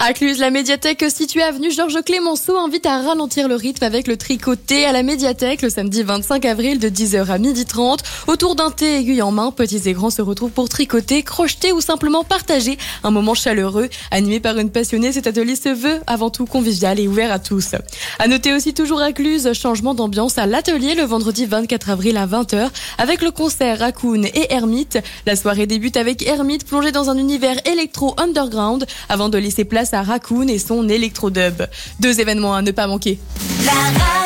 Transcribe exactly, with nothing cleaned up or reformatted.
À Cluse, la médiathèque située avenue Georges Clémenceau invite à ralentir le rythme avec le tricoté à la médiathèque le samedi vingt-cinq avril de dix heures à midi trente. Autour d'un thé aiguille en main, petits et grands se retrouvent pour tricoter, crocheter ou simplement partager un moment chaleureux. Animé par une passionnée, cet atelier se veut avant tout convivial et ouvert à tous. À noter aussi toujours à Cluse, changement d'ambiance à l'atelier le vendredi vingt-quatre avril à vingt heures avec le concert Raccoon et Hermite. La soirée débute avec Hermite plongé dans un univers électro underground avant de laisser place à Raccoon et son électro-dub. Deux événements à ne pas manquer. La